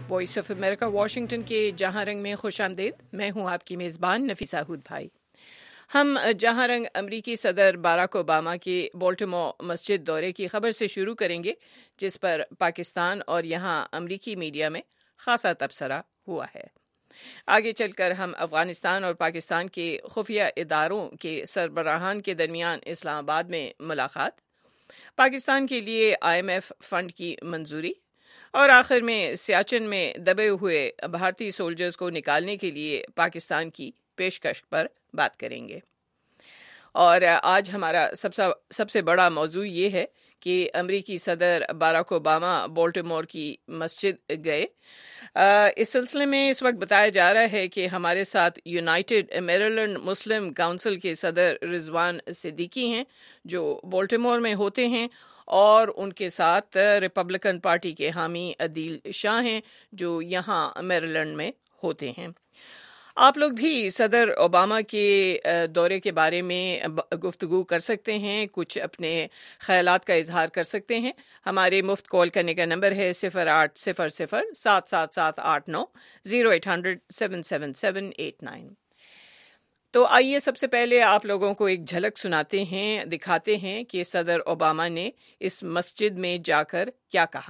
Voice of America Washington کے جہاں رنگ میں خوش آمدید. میں ہوں آپ کی میزبان نفیسہ ہود بھائی. ہم جہاں رنگ امریکی صدر باراک اوباما کے بالٹیمور مسجد دورے کی خبر سے شروع کریں گے، جس پر پاکستان اور یہاں امریکی میڈیا میں خاصا تبصرہ ہوا ہے. آگے چل کر ہم افغانستان اور پاکستان کے خفیہ اداروں کے سربراہان کے درمیان اسلام آباد میں ملاقات، پاکستان کے لیے IMF فنڈ کی منظوری، اور آخر میں سیاچن میں دبے ہوئے بھارتی سولجرز کو نکالنے کے لیے پاکستان کی پیشکش پر بات کریں گے. اور آج ہمارا سب سے بڑا موضوع یہ ہے کہ امریکی صدر باراک اوباما بالٹیمور کی مسجد گئے. اس سلسلے میں اس وقت بتایا جا رہا ہے کہ ہمارے ساتھ یونائٹڈ میریلینڈ مسلم کونسل کے صدر رضوان صدیقی ہیں، جو بالٹیمور میں ہوتے ہیں، اور ان کے ساتھ ریپبلکن پارٹی کے حامی عدیل شاہ ہیں، جو یہاں میریلینڈ میں ہوتے ہیں. آپ لوگ بھی صدر اوباما کے دورے کے بارے میں گفتگو کر سکتے ہیں، کچھ اپنے خیالات کا اظہار کر سکتے ہیں. ہمارے مفت کال کرنے کا نمبر ہے 0800-777-89 0800-777-89. تو آئیے سب سے پہلے آپ لوگوں کو ایک جھلک سناتے ہیں، دکھاتے ہیں کہ صدر اوباما نے اس مسجد میں جا کر کیا کہا.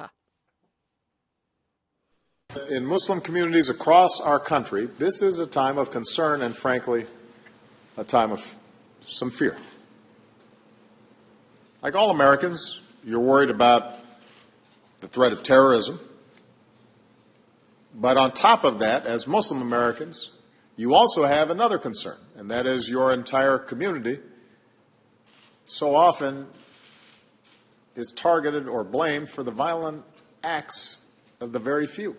In Muslim communities across our country, this is a time of concern and, frankly, a time of some fear. Like all Americans, you're worried about the threat of terrorism. But on top of that, as Muslim Americans, you also have another concern, and that is your entire community so often is targeted or blamed for the violent acts of the very few.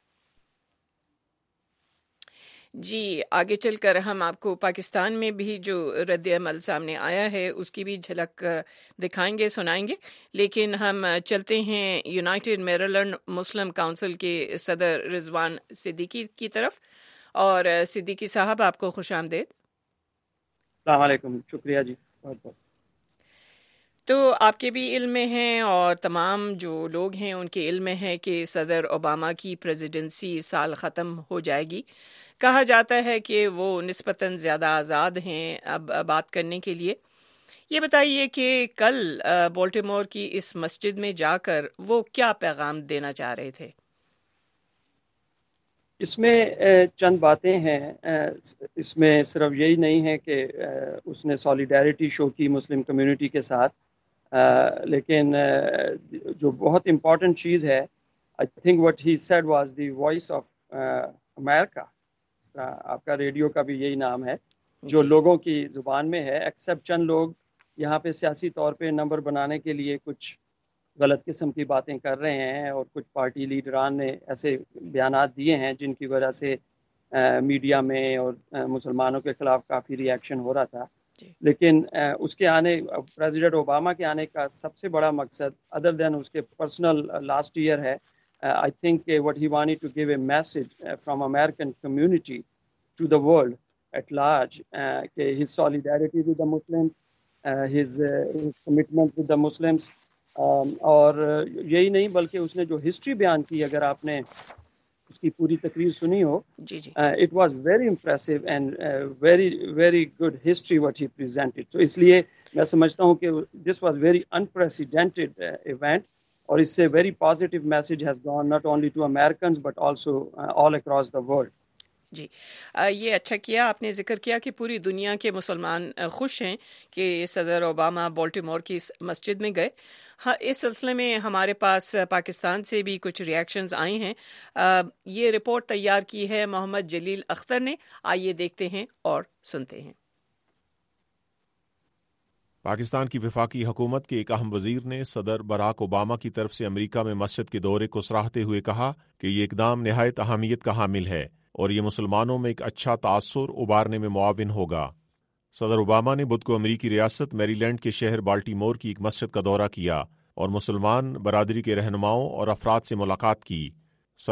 جی، آگے چل کر ہم آپ کو پاکستان میں بھی جو رد عمل سامنے آیا ہے اس کی بھی جھلک دکھائیں گے، سنائیں گے. لیکن ہم چلتے ہیں یونائٹڈ میریلینڈ مسلم کونسل کے صدر رضوان صدیقی کی طرف. اور صدیقی صاحب، آپ کو خوش آمدید. السلام علیکم. شکریہ جی، بہت بہت. تو آپ کے بھی علم میں ہیں اور تمام جو لوگ ہیں ان کے علم میں ہے کہ صدر اوباما کی پریزیڈنسی سال ختم ہو جائے گی. کہا جاتا ہے کہ وہ نسبتاً زیادہ آزاد ہیں اب بات کرنے کے لیے. یہ بتائیے کہ کل بالٹیمور کی اس مسجد میں جا کر وہ کیا پیغام دینا چاہ رہے تھے؟ اس میں چند باتیں ہیں. اس میں صرف یہی نہیں ہے کہ اس نے سولیڈیرٹی شو کی مسلم کمیونٹی کے ساتھ، لیکن جو بہت امپورٹنٹ چیز ہے، I think what he said was the voice of America. آپ کا ریڈیو کا بھی یہی نام ہے، جو لوگوں کی زبان میں ہے. ایکسیپٹ چند لوگ یہاں پہ سیاسی طور پہ نمبر بنانے کے لیے کچھ غلط قسم کی باتیں کر رہے ہیں، اور کچھ پارٹی لیڈران نے ایسے بیانات دیے ہیں جن کی وجہ سے میڈیا میں اور مسلمانوں کے خلاف کافی ری ایکشن ہو رہا تھا. لیکن اس کے آنے، پریزیڈنٹ اوباما کے آنے کا سب سے بڑا مقصد ادر دین اس کے پرسنل لاسٹ ایئر ہے. I think what he wanted to give a message from American community to the world at large, his solidarity with the Muslims, his commitment with the Muslims, اور یہی نہیں بلکہ اس نے جو history بیان کی، اگر آپ نے اس کی پوری تقریر سنی ہو، it was very impressive and very very good history what he presented. So اس لیے میں سمجھتا ہوں کہ this was very unprecedented event. اور اس سے very positive message has gone not only to Americans but also all across the world. جی، یہ اچھا کیا آپ نے ذکر کیا کہ پوری دنیا کے مسلمان خوش ہیں کہ صدر اوباما بالٹیمور کی اس مسجد میں گئے. اس سلسلے میں ہمارے پاس پاکستان سے بھی کچھ ری ایکشنز آئے ہیں. یہ رپورٹ تیار کی ہے محمد جلیل اختر نے. آئیے دیکھتے ہیں اور سنتے ہیں. پاکستان کی وفاقی حکومت کے ایک اہم وزیر نے صدر باراک اوباما کی طرف سے امریکہ میں مسجد کے دورے کو سراہتے ہوئے کہا کہ یہ اقدام نہایت اہمیت کا حامل ہے اور یہ مسلمانوں میں ایک اچھا تاثر ابھارنے میں معاون ہوگا. صدر اوباما نے بدھ کو امریکی ریاست میری لینڈ کے شہر بالٹیمور کی ایک مسجد کا دورہ کیا اور مسلمان برادری کے رہنماؤں اور افراد سے ملاقات کی.